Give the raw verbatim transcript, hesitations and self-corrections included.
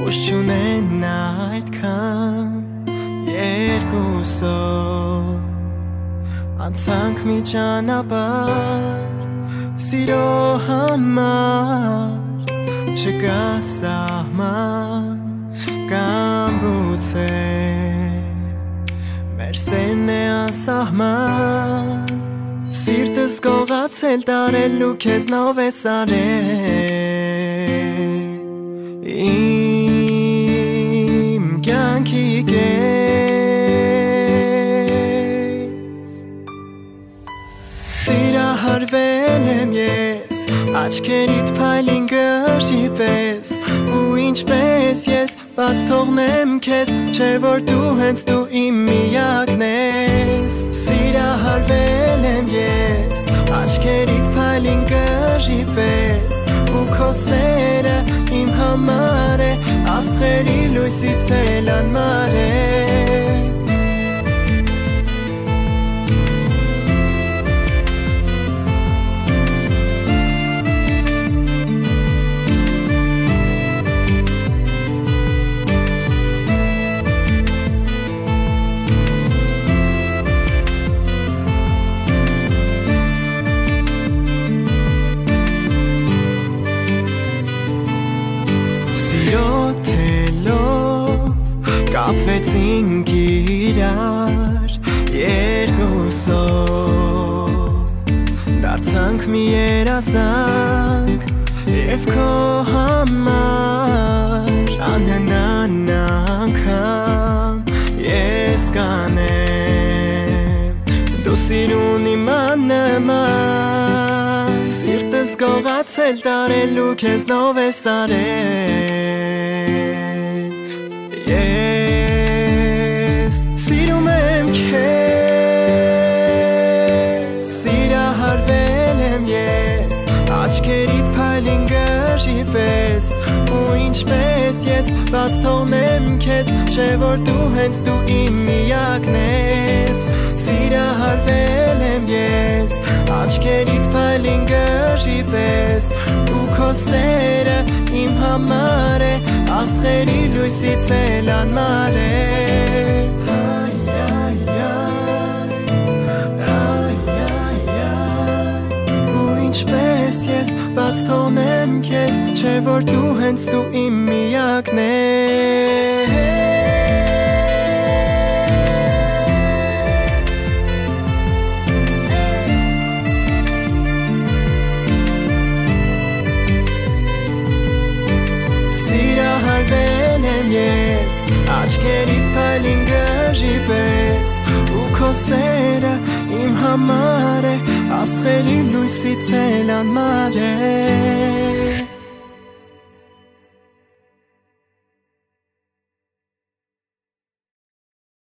ուշ չունեն այդքան երկուսով անցանք մի ճանապարհ սիրո համար չկա սահման կամ գուցե մեր սերն է անսահման սիրտս գողացել տարելու քեզնով է սարել իմ կյանքի կես սիրահարվել եմ ես աչքերիդ փայլին գժի պես ու ինչպես ես բաց թողնեմ քեզ չէ որ դու հենց դու իմ միակն ես սիրահարվել եմ ես աչքերիդ փայլին գժի պես ու քո սերը իմ համար է աստղերի լույսից էլ անմար է կապվեցինք իրար երկուսով դարձանք մի երազանք և քո համար անհնան անգամ ես կանեմ դու սիրուն իմ աննման սիրտս գողացել տարելու քեզնով է սարել ես սիրում եմ քեզ սիրահարվել եմ ես աչքերիդ փայլին գժի պես ու ինչպես ես բաց թողնեմ քեզ չէ որ դու հենց դու իմ միակն ես սիրահարվել եմ ես աչքերիդ փայլին գժի պես ու քո սերը իմ համար է աստղերի լույսից էլ անմար է ու ինչպես ես բաց թողնեմ քեզ չէ որ դու հենց դու իմ միակն ես սիրահարվել եմ ես աչքերիդ փայլին գժի պես ու քո սերը իմ համար է աստղերի լույսից էլ անմար է